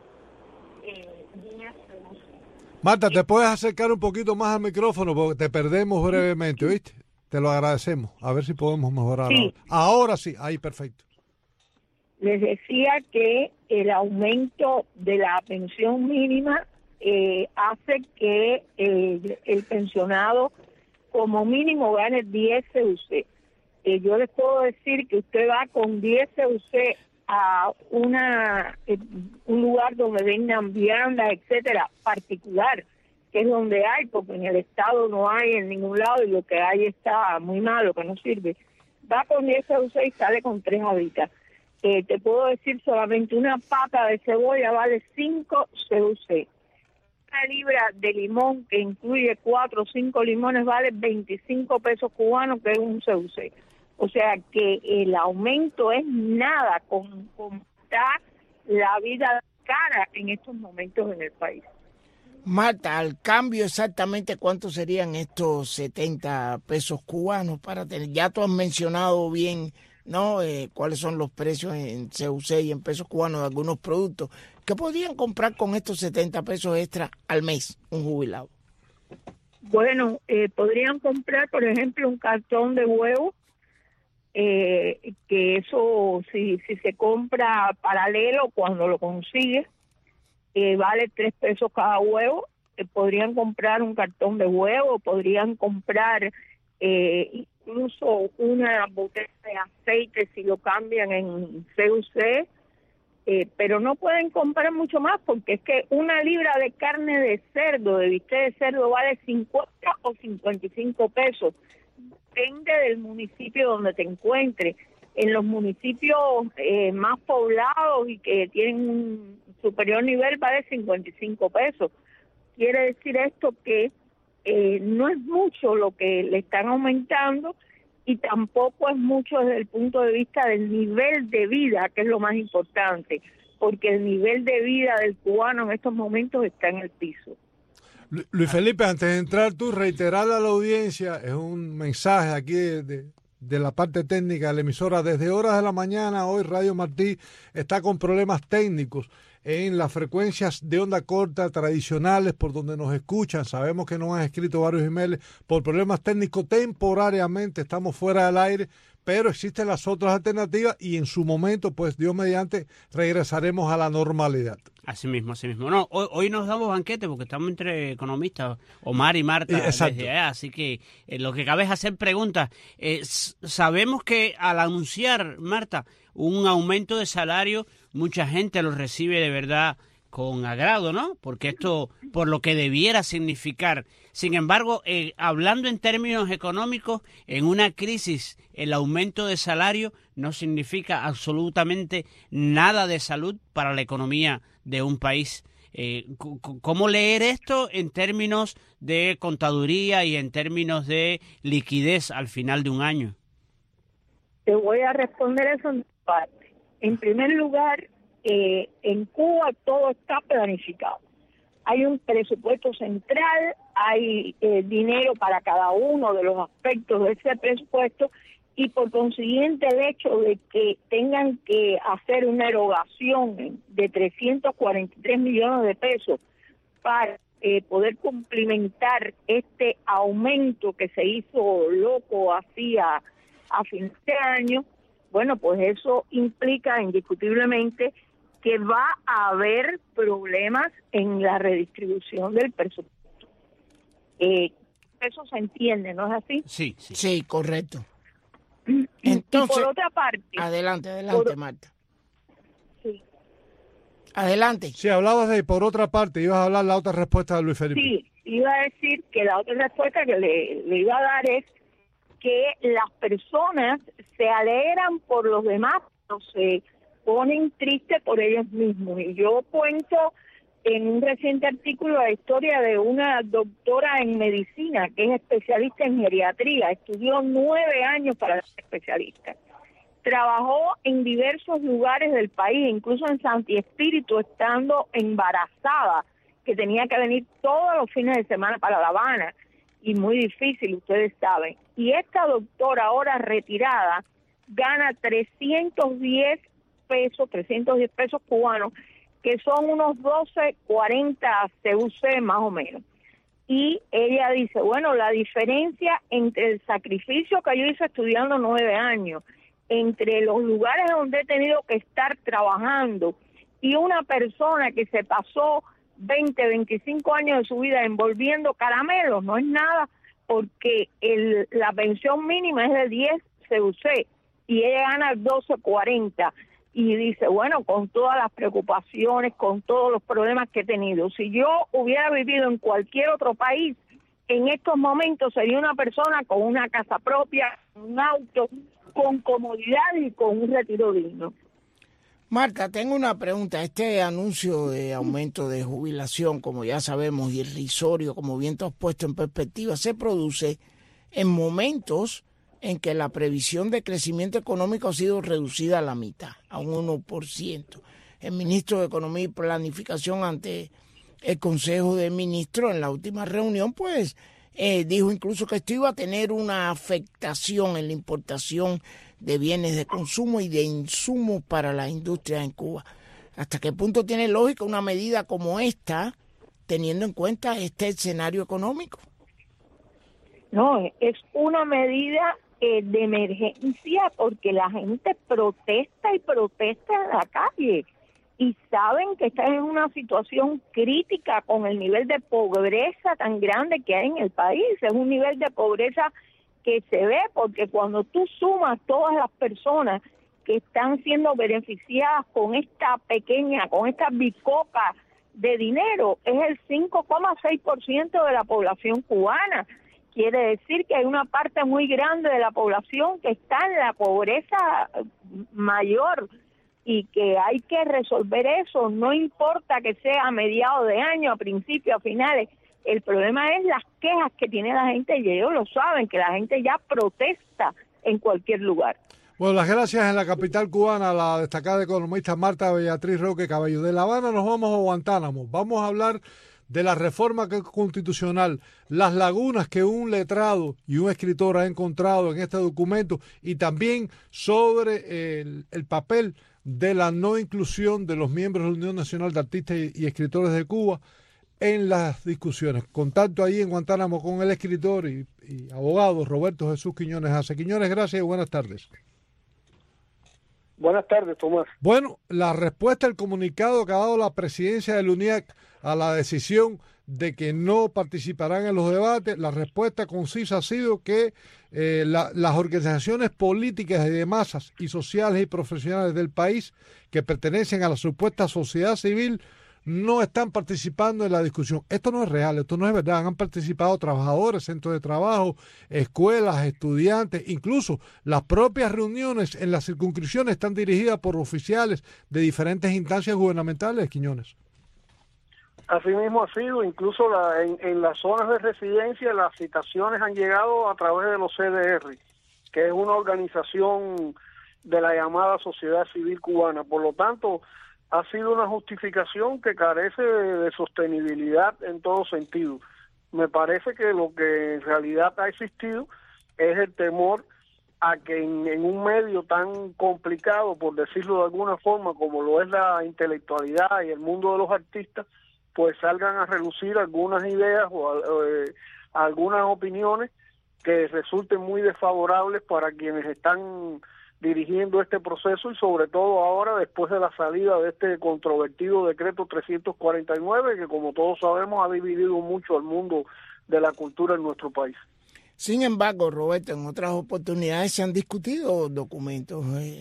Marta, ¿te puedes acercar un poquito más al micrófono? Porque te perdemos brevemente, ¿oíste? Te lo agradecemos. A ver si podemos mejorar. Sí. Ahora sí, ahí perfecto. Les decía que el aumento de la pensión mínima hace que el pensionado como mínimo gane 10 CUC. Yo les puedo decir que usted va con 10 CUC a un lugar donde vendan viandas, etcétera, particular, que es donde hay, porque en el Estado no hay en ningún lado y lo que hay está muy malo, que no sirve, va con 10 CUC y sale con 3 habitas. Te puedo decir solamente una pata de cebolla vale 5 CUC. Una libra de limón que incluye 4 o 5 limones vale 25 pesos cubanos, que es un CUC. O sea que el aumento es nada con está la vida cara en estos momentos en el país. Marta, al cambio exactamente cuántos serían estos 70 pesos cubanos para tener, ya tú has mencionado bien, ¿no? Cuáles son los precios en CUC y en pesos cubanos de algunos productos. ¿Qué podrían comprar con estos 70 pesos extra al mes un jubilado? Bueno, podrían comprar, por ejemplo, un cartón de huevo, que eso, si se compra paralelo cuando lo consigue, vale 3 pesos cada huevo. Podrían comprar un cartón de huevo, podrían comprar incluso una botella de aceite si lo cambian en CUC, pero no pueden comprar mucho más porque es que una libra de carne de cerdo, de bistec de cerdo, vale 50 o 55 pesos. Depende del municipio donde te encuentres. En los municipios más poblados y que tienen un superior nivel vale 55 pesos. Quiere decir esto que no es mucho lo que le están aumentando y tampoco es mucho desde el punto de vista del nivel de vida, que es lo más importante, porque el nivel de vida del cubano en estos momentos está en el piso. Luis Felipe, antes de entrar tú, reiterarle a la audiencia, es un mensaje aquí de la parte técnica de la emisora. Desde horas de la mañana, hoy Radio Martí está con problemas técnicos en las frecuencias de onda corta tradicionales por donde nos escuchan. Sabemos que nos han escrito varios emails por problemas técnicos. Temporariamente estamos fuera del aire, pero existen las otras alternativas y en su momento, pues Dios mediante, regresaremos a la normalidad. Así mismo. No, hoy nos damos banquete porque estamos entre economistas, Omar y Marta, desde allá, así que lo que cabe es hacer preguntas. Sabemos que al anunciar, Marta, un aumento de salario, mucha gente lo recibe de verdad con agrado, ¿no? Porque esto, por lo que debiera significar. Sin embargo, hablando en términos económicos, en una crisis, el aumento de salario no significa absolutamente nada de salud para la economía de un país. ¿Cómo leer esto en términos de contaduría y en términos de liquidez al final de un año? Te voy a responder eso en parte. En primer lugar, en Cuba todo está planificado. Hay un presupuesto central, hay dinero para cada uno de los aspectos de ese presupuesto y por consiguiente el hecho de que tengan que hacer una erogación de 343 millones de pesos para poder cumplimentar este aumento que se hizo loco hacia a fin de año, bueno, pues eso implica indiscutiblemente que va a haber problemas en la redistribución del presupuesto. Eso se entiende, ¿no es así? Sí, correcto. Entonces, y por otra parte... Adelante, Marta. Sí. Adelante. Sí, hablabas de por otra parte, ibas a hablar la otra respuesta de Luis Felipe. Sí, iba a decir que la otra respuesta que le iba a dar es que las personas se alegran por los demás, no se ponen tristes por ellos mismos. Y yo cuento en un reciente artículo la historia de una doctora en medicina que es especialista en geriatría, estudió 9 años para ser especialista. Trabajó en diversos lugares del país, incluso en Santi Espíritu, estando embarazada, que tenía que venir todos los fines de semana para La Habana, y muy difícil, ustedes saben. Y esta doctora, ahora retirada, gana 310 pesos cubanos, que son unos 12.40 CUC más o menos. Y ella dice, bueno, la diferencia entre el sacrificio que yo hice estudiando 9 años, entre los lugares donde he tenido que estar trabajando y una persona que se pasó 20, 25 años de su vida envolviendo caramelos, no es nada, porque la pensión mínima es de 10 CUC y ella gana 12.40. y dice, bueno, con todas las preocupaciones, con todos los problemas que he tenido, si yo hubiera vivido en cualquier otro país, en estos momentos sería una persona con una casa propia, un auto, con comodidad y con un retiro digno. Marta, tengo una pregunta. Este anuncio de aumento de jubilación, como ya sabemos, irrisorio, como bien tú has puesto en perspectiva, se produce en momentos en que la previsión de crecimiento económico ha sido reducida a la mitad, a un 1%. El ministro de Economía y Planificación ante el Consejo de Ministros en la última reunión, pues dijo incluso que esto iba a tener una afectación en la importación de bienes de consumo y de insumos para la industria en Cuba. ¿Hasta qué punto tiene lógica una medida como esta, teniendo en cuenta este escenario económico? No, es una medida de emergencia porque la gente protesta y protesta en la calle y saben que están en una situación crítica con el nivel de pobreza tan grande que hay en el país. Es un nivel de pobreza que se ve porque cuando tú sumas todas las personas que están siendo beneficiadas con esta bicoca de dinero, es el 5,6% de la población cubana. Quiere decir que hay una parte muy grande de la población que está en la pobreza mayor y que hay que resolver eso, no importa que sea a mediados de año, a principios, a finales. El problema es las quejas que tiene la gente y ellos lo saben, que la gente ya protesta en cualquier lugar. Bueno, las gracias en la capital cubana a la destacada economista Marta Beatriz Roque Cabello. De La Habana nos vamos a Guantánamo. Vamos a hablar de la reforma constitucional, las lagunas que un letrado y un escritor ha encontrado en este documento y también sobre el papel de la no inclusión de los miembros de la Unión Nacional de Artistas y Escritores de Cuba en las discusiones. Contacto ahí en Guantánamo con el escritor y abogado Roberto Jesús Quiñones Hace. Quiñones, gracias y buenas tardes. Buenas tardes, Tomás. Bueno, la respuesta, el comunicado que ha dado la presidencia del UNIAC a la decisión de que no participarán en los debates, la respuesta concisa ha sido que las organizaciones políticas y de masas y sociales y profesionales del país que pertenecen a la supuesta sociedad civil no están participando en la discusión. Esto no es real, esto no es verdad. Han participado trabajadores, centros de trabajo, escuelas, estudiantes, incluso las propias reuniones en las circunscripciones están dirigidas por oficiales de diferentes instancias gubernamentales, Quiñones. Así mismo ha sido, incluso en las zonas de residencia las citaciones han llegado a través de los CDR, que es una organización de la llamada sociedad civil cubana. Por lo tanto, ha sido una justificación que carece de sostenibilidad en todo sentido. Me parece que lo que en realidad ha existido es el temor a que en un medio tan complicado, por decirlo de alguna forma, como lo es la intelectualidad y el mundo de los artistas, pues salgan a relucir algunas ideas o algunas opiniones que resulten muy desfavorables para quienes están dirigiendo este proceso y sobre todo ahora después de la salida de este controvertido decreto 349 que como todos sabemos ha dividido mucho el mundo de la cultura en nuestro país. Sin embargo, Roberto, en otras oportunidades se han discutido documentos,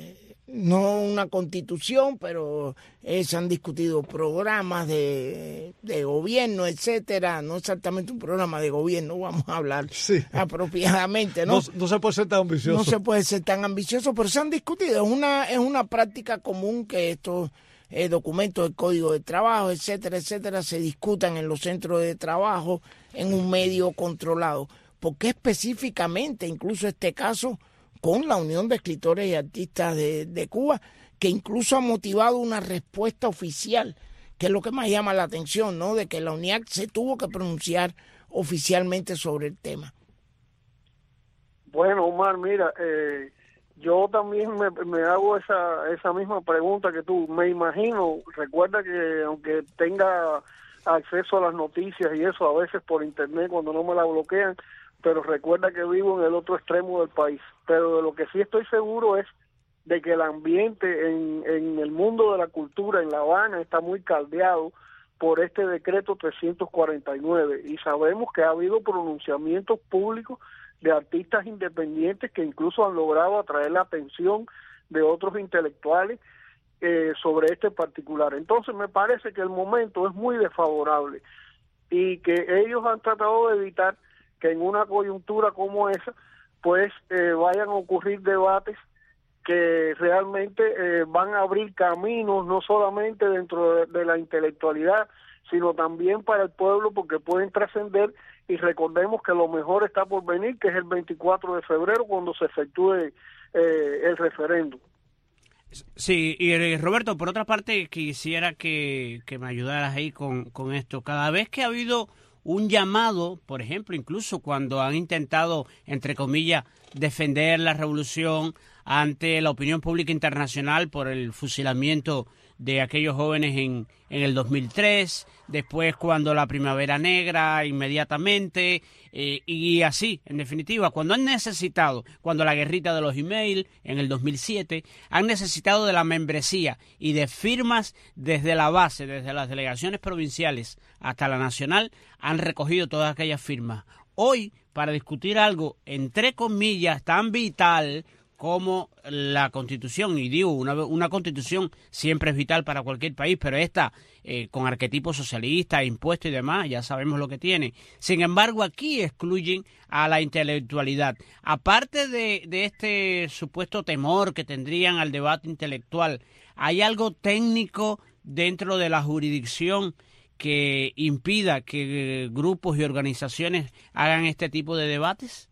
no una constitución, pero se han discutido programas de gobierno, etcétera, no exactamente un programa de gobierno, vamos a hablar apropiadamente, ¿no? No se puede ser tan ambicioso. No se puede ser tan ambicioso, pero se han discutido, es una práctica común que estos documentos del Código de Trabajo, etcétera, etcétera, se discutan en los centros de trabajo en un medio controlado. ¿Por qué específicamente, incluso este caso, con la Unión de Escritores y Artistas de Cuba, que incluso ha motivado una respuesta oficial, que es lo que más llama la atención, ¿no? De que la UNIAC se tuvo que pronunciar oficialmente sobre el tema? Bueno, Omar, mira, yo también me hago esa misma pregunta que tú. Me imagino, recuerda que aunque tenga acceso a las noticias y eso a veces por internet cuando no me la bloquean, pero recuerda que vivo en el otro extremo del país. Pero de lo que sí estoy seguro es de que el ambiente en el mundo de la cultura en La Habana está muy caldeado por este decreto 349 y sabemos que ha habido pronunciamientos públicos de artistas independientes que incluso han logrado atraer la atención de otros intelectuales sobre este particular. Entonces me parece que el momento es muy desfavorable y que ellos han tratado de evitar que en una coyuntura como esa pues vayan a ocurrir debates que realmente van a abrir caminos no solamente dentro de la intelectualidad, sino también para el pueblo, porque pueden trascender, y recordemos que lo mejor está por venir, que es el 24 de febrero cuando se efectúe el referéndum. Sí, y Roberto, por otra parte, quisiera que me ayudaras ahí con esto. Cada vez que ha habido un llamado, por ejemplo, incluso cuando han intentado, entre comillas, defender la revolución ante la opinión pública internacional por el fusilamiento de aquellos jóvenes en el 2003, después cuando la Primavera Negra, inmediatamente, y así, en definitiva, cuando han necesitado, cuando la guerrita de los email en el 2007, han necesitado de la membresía y de firmas desde la base, desde las delegaciones provinciales hasta la nacional, han recogido todas aquellas firmas. Hoy, para discutir algo, entre comillas, tan vital como la Constitución, y digo, una Constitución siempre es vital para cualquier país, pero esta, con arquetipos socialistas, impuestos y demás, ya sabemos lo que tiene. Sin embargo, aquí excluyen a la intelectualidad. Aparte de este supuesto temor que tendrían al debate intelectual, ¿hay algo técnico dentro de la jurisdicción que impida que grupos y organizaciones hagan este tipo de debates?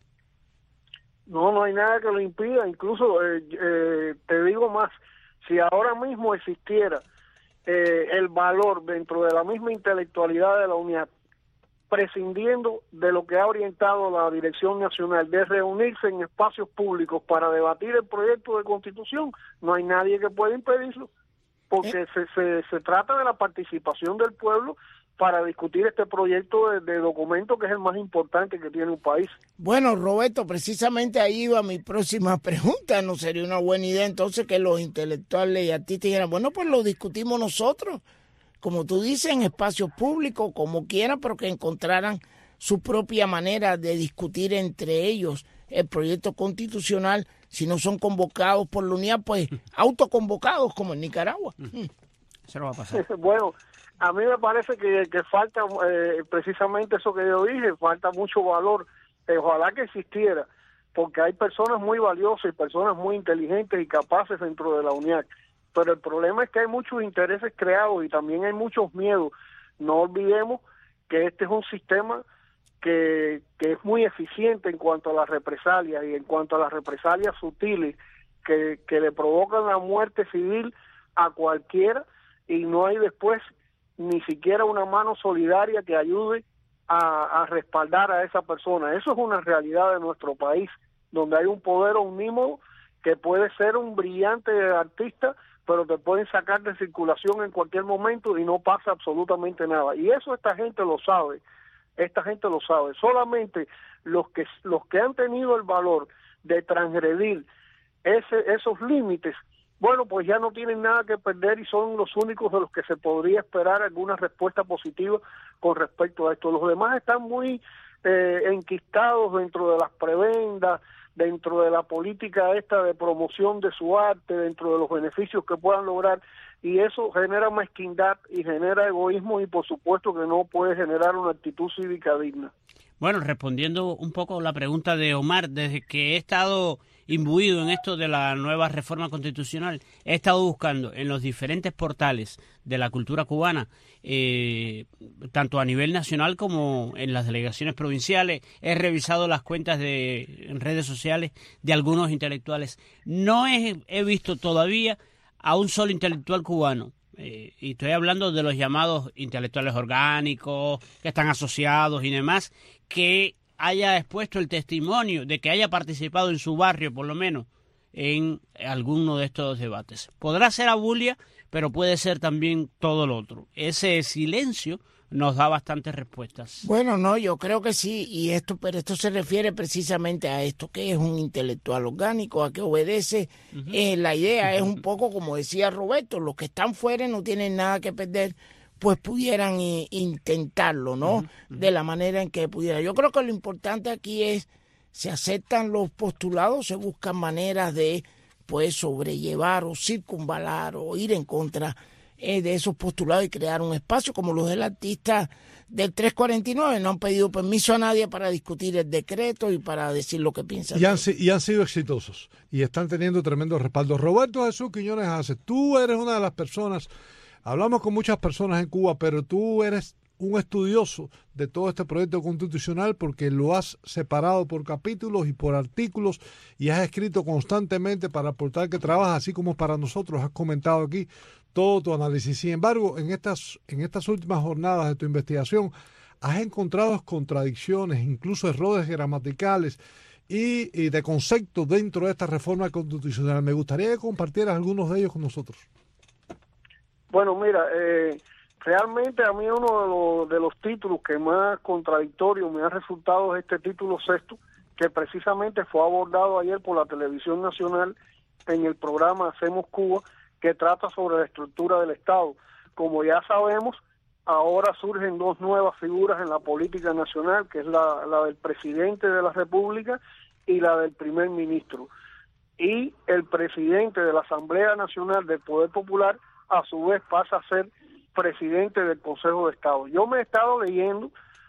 No hay nada que lo impida. Incluso te digo más, si ahora mismo existiera el valor dentro de la misma intelectualidad de la UNIAC, prescindiendo de lo que ha orientado la Dirección Nacional de reunirse en espacios públicos para debatir el proyecto de Constitución, no hay nadie que pueda impedirlo, porque se trata de la participación del pueblo para discutir este proyecto de documento que es el más importante que tiene un país. Bueno, Roberto, precisamente ahí iba mi próxima pregunta. ¿No sería una buena idea entonces que los intelectuales y artistas dijeran, bueno, pues lo discutimos nosotros, como tú dices, en espacios públicos, como quieran, pero que encontraran su propia manera de discutir entre ellos el proyecto constitucional? Si no son convocados por la UNIAC, pues autoconvocados, como en Nicaragua. Eso no va a pasar. Bueno, a mí me parece que falta precisamente eso que yo dije, falta mucho valor. Ojalá que existiera, porque hay personas muy valiosas y personas muy inteligentes y capaces dentro de la UNIAC, pero el problema es que hay muchos intereses creados y también hay muchos miedos. No olvidemos que este es un sistema que es muy eficiente en cuanto a las represalias y en cuanto a las represalias sutiles que le provocan la muerte civil a cualquiera, y no hay después ni siquiera una mano solidaria que ayude a respaldar a esa persona. Eso es una realidad de nuestro país, donde hay un poder omnímodo que puede ser un brillante artista, pero te pueden sacar de circulación en cualquier momento y no pasa absolutamente nada. Y eso esta gente lo sabe. Solamente los que han tenido el valor de transgredir esos límites, bueno, pues ya no tienen nada que perder y son los únicos de los que se podría esperar alguna respuesta positiva con respecto a esto. Los demás están muy enquistados dentro de las prebendas, dentro de la política esta de promoción de su arte, dentro de los beneficios que puedan lograr, y eso genera mezquindad y genera egoísmo, y por supuesto que no puede generar una actitud cívica digna. Bueno, respondiendo un poco a la pregunta de Omar, desde que he estado imbuido en esto de la nueva reforma constitucional, he estado buscando en los diferentes portales de la cultura cubana, tanto a nivel nacional como en las delegaciones provinciales. He revisado las cuentas en redes sociales de algunos intelectuales. No he visto todavía a un solo intelectual cubano, y estoy hablando de los llamados intelectuales orgánicos, que están asociados y demás, que haya expuesto el testimonio de que haya participado en su barrio, por lo menos, en alguno de estos debates. Podrá ser abulia, pero puede ser también todo lo otro. Ese silencio nos da bastantes respuestas. Bueno, no, yo creo que sí, pero esto se refiere precisamente a esto, que es un intelectual orgánico, a que obedece. La idea es un poco, como decía Roberto, los que están fuera no tienen nada que perder, pues pudieran intentarlo, ¿no? De la manera en que pudieran. Yo creo que lo importante aquí es, se aceptan los postulados, se buscan maneras de pues sobrellevar o circunvalar o ir en contra de esos postulados y crear un espacio como los del artista del 349. No han pedido permiso a nadie para discutir el decreto y para decir lo que piensan. Y han sido exitosos y están teniendo tremendo respaldo. Roberto Jesús Quiñones Ace, tú eres una de las personas, hablamos con muchas personas en Cuba, pero tú eres un estudioso de todo este proyecto constitucional porque lo has separado por capítulos y por artículos y has escrito constantemente para el portal que trabajas, así como para nosotros, has comentado aquí todo tu análisis. Sin embargo, en estas últimas jornadas de tu investigación has encontrado contradicciones, incluso errores gramaticales y de conceptos dentro de esta reforma constitucional. Me gustaría que compartieras algunos de ellos con nosotros. Bueno, mira, realmente a mí uno de los títulos que más contradictorio me ha resultado es este título sexto, que precisamente fue abordado ayer por la Televisión Nacional en el programa Hacemos Cuba, que trata sobre la estructura del Estado. Como ya sabemos, ahora surgen dos nuevas figuras en la política nacional, que es la del presidente de la República y la del primer ministro. Y el presidente de la Asamblea Nacional del Poder Popular, a su vez, pasa a ser presidente del Consejo de Estado. Yo me he estado leyendo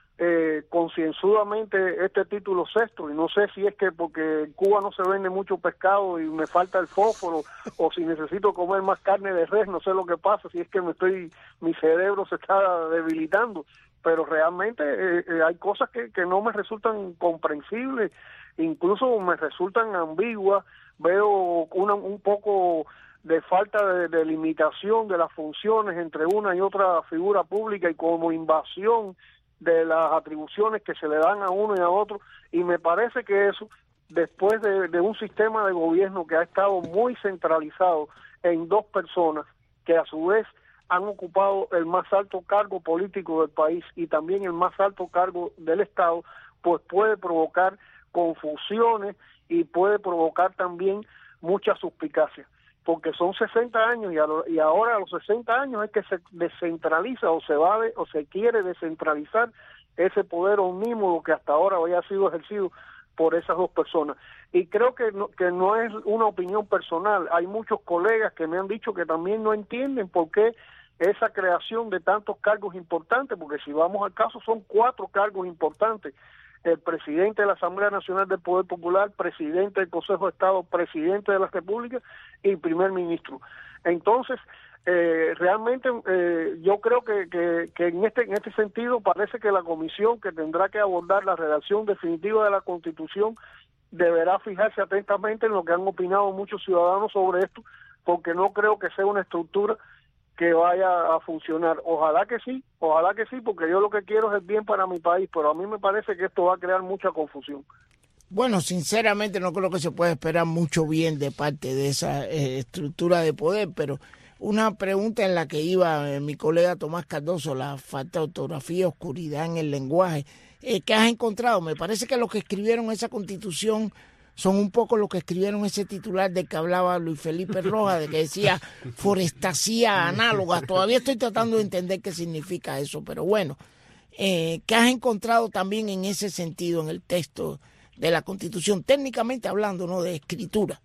concienzudamente este título sexto, y no sé si es que porque en Cuba no se vende mucho pescado y me falta el fósforo, o si necesito comer más carne de res, no sé lo que pasa, si es que mi cerebro se está debilitando, pero realmente hay cosas que no me resultan comprensibles, incluso me resultan ambiguas. Veo un poco de falta de limitación de las funciones entre una y otra figura pública, y como invasión de las atribuciones que se le dan a uno y a otro, y me parece que eso, después de un sistema de gobierno que ha estado muy centralizado en dos personas, que a su vez han ocupado el más alto cargo político del país y también el más alto cargo del Estado, pues puede provocar confusiones y puede provocar también mucha suspicacia, porque son 60 años y ahora a los 60 años es que se descentraliza o se quiere descentralizar ese poder omnímodo que hasta ahora había sido ejercido por esas dos personas. Y creo que no es una opinión personal. Hay muchos colegas que me han dicho que también no entienden por qué esa creación de tantos cargos importantes, porque si vamos al caso son 4 cargos importantes: el presidente de la Asamblea Nacional del Poder Popular, presidente del Consejo de Estado, presidente de la República y primer ministro. Entonces, realmente yo creo que en este sentido parece que la comisión que tendrá que abordar la redacción definitiva de la Constitución deberá fijarse atentamente en lo que han opinado muchos ciudadanos sobre esto, porque no creo que sea una estructura que vaya a funcionar. Ojalá que sí, porque yo lo que quiero es el bien para mi país, pero a mí me parece que esto va a crear mucha confusión. Bueno, sinceramente no creo que se pueda esperar mucho bien de parte de esa estructura de poder, pero una pregunta en la que iba mi colega Tomás Cardoso, la falta de ortografía, oscuridad en el lenguaje, ¿qué has encontrado? Me parece que los que escribieron esa Constitución son un poco los que escribieron ese titular del que hablaba Luis Felipe Rojas, de que decía forestasía análoga. Todavía estoy tratando de entender qué significa eso, pero bueno, ¿qué has encontrado también en ese sentido en el texto de la Constitución, técnicamente hablando, no de escritura?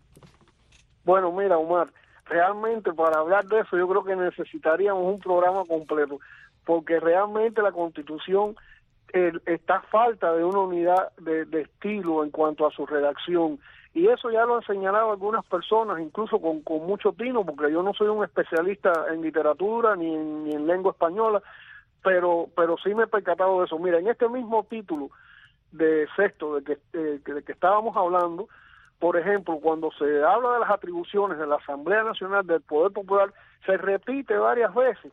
Bueno, mira, Omar, realmente para hablar de eso yo creo que necesitaríamos un programa completo, porque realmente la Constitución está falta de una unidad de estilo en cuanto a su redacción, y eso ya lo han señalado algunas personas, incluso con mucho tino, porque yo no soy un especialista en literatura ni en lengua española, pero sí me he percatado de eso. Mira, en este mismo título de sexto de que estábamos hablando, por ejemplo, cuando se habla de las atribuciones de la Asamblea Nacional del Poder Popular, se repite varias veces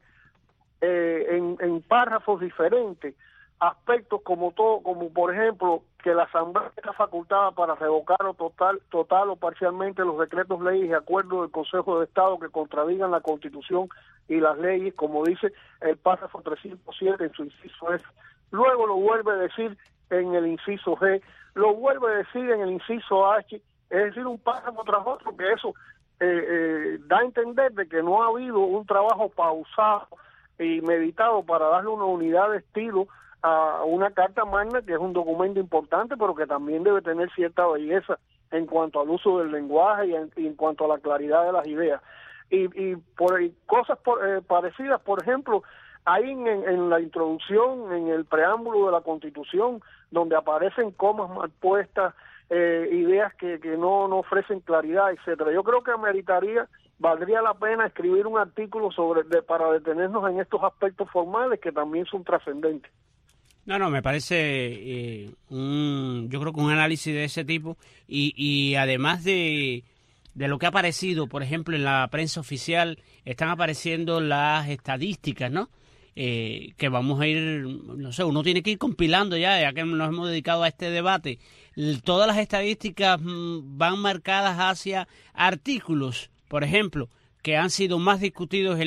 en párrafos diferentes aspectos como por ejemplo que la Asamblea está facultada para revocar total o parcialmente los decretos, leyes y acuerdos del Consejo de Estado que contradigan la Constitución y las leyes, como dice el párrafo 307 en su inciso F. Luego lo vuelve a decir en el inciso G, lo vuelve a decir en el inciso H, es decir, un párrafo tras otro, que eso da a entender de que no ha habido un trabajo pausado y meditado para darle una unidad de estilo a una Carta Magna, que es un documento importante, pero que también debe tener cierta belleza en cuanto al uso del lenguaje y en cuanto a la claridad de las ideas. Y por cosas parecidas, por ejemplo, ahí en la introducción, en el preámbulo de la Constitución, donde aparecen comas mal puestas, ideas que no ofrecen claridad, etcétera. Yo creo que valdría la pena escribir un artículo para detenernos en estos aspectos formales que también son trascendentes. No, me parece yo creo que un análisis de ese tipo y además de lo que ha aparecido, por ejemplo, en la prensa oficial, están apareciendo las estadísticas, ¿no? Que vamos a ir, no sé, uno tiene que ir compilando ya que nos hemos dedicado a este debate. Todas las estadísticas van marcadas hacia artículos, por ejemplo, que han sido más discutidos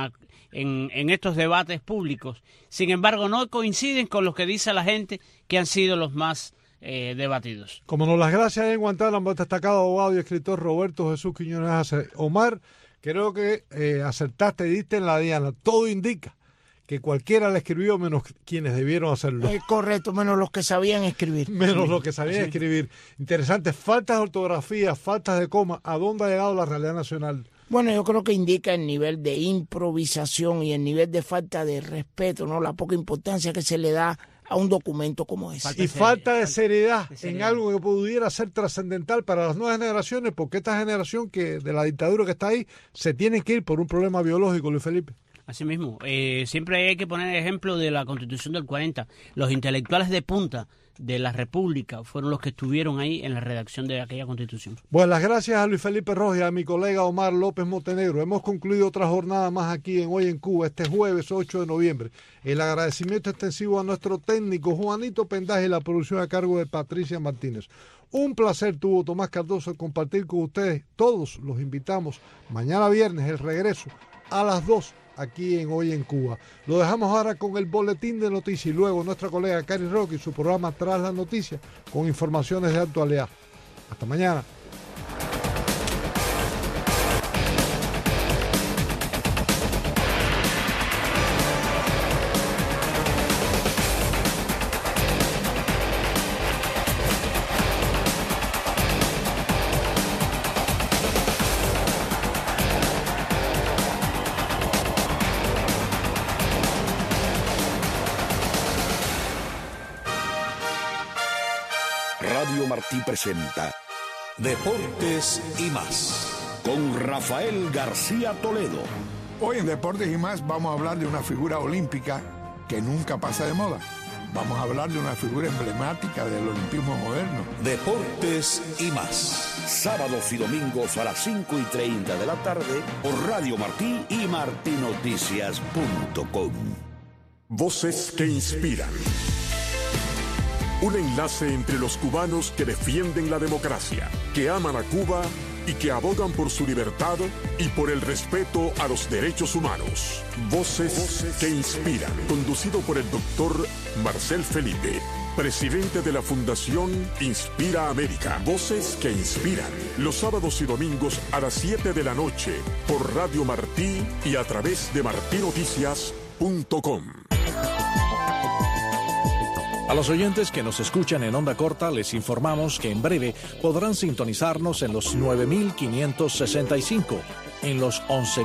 en estos debates públicos. Sin embargo, no coinciden con lo que dice la gente que han sido los más debatidos. Como nos las gracias en Guantánamo, el destacado abogado y escritor Roberto Jesús Quiñones hace. Omar, creo que acertaste y diste en la diana. Todo indica que cualquiera le escribió menos quienes debieron hacerlo. Es correcto, menos los que sabían escribir. Menos los que sabían escribir. Interesante, faltas de ortografía, faltas de coma. ¿A dónde ha llegado la realidad nacional? Bueno, yo creo que indica el nivel de improvisación y el nivel de falta de respeto, ¿no? La poca importancia que se le da a un documento como ese. Falta de seriedad en algo que pudiera ser trascendental para las nuevas generaciones, porque esta generación que de la dictadura que está ahí se tiene que ir por un problema biológico, Luis Felipe. Así mismo, siempre hay que poner el ejemplo de la Constitución del 40. Los intelectuales de punta de la República fueron los que estuvieron ahí en la redacción de aquella Constitución. Bueno, las gracias a Luis Felipe Rojas y a mi colega Omar López Montenegro. Hemos concluido otra jornada más aquí en Hoy en Cuba, este jueves 8 de noviembre. El agradecimiento extensivo a nuestro técnico Juanito Pendaje y la producción a cargo de Patricia Martínez. Un placer tuvo Tomás Cardoso compartir con ustedes. Todos los invitamos mañana viernes, el regreso a las 2 aquí en Hoy en Cuba. Lo dejamos ahora con el boletín de noticias y luego nuestra colega Cari Roque y su programa Tras la Noticia con informaciones de actualidad. Hasta mañana. Radio Martí presenta Deportes y más con Rafael García Toledo. Hoy en Deportes y más vamos a hablar de una figura olímpica que nunca pasa de moda. Vamos a hablar de una figura emblemática del olimpismo moderno. Deportes y más. Sábados y domingos a las 5:30 de la tarde por Radio Martí y martinoticias.com. Voces que inspiran. Un enlace entre los cubanos que defienden la democracia, que aman a Cuba y que abogan por su libertad y por el respeto a los derechos humanos. Voces que inspiran. Conducido por el doctor Marcel Felipe, presidente de la Fundación Inspira América. Voces que inspiran. Los sábados y domingos a las 7 de la noche por Radio Martí y a través de martinoticias.com. A los oyentes que nos escuchan en onda corta les informamos que en breve podrán sintonizarnos en los 9.565, en los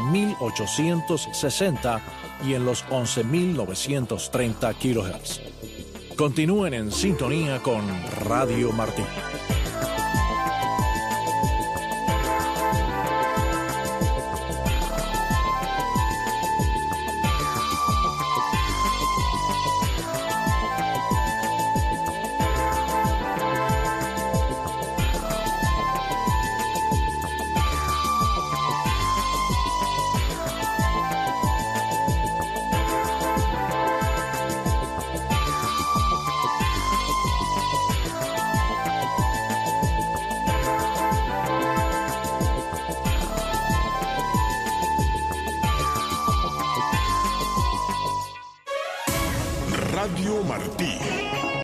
11.860 y en los 11.930 kHz. Continúen en sintonía con Radio Martí. Radio Martí.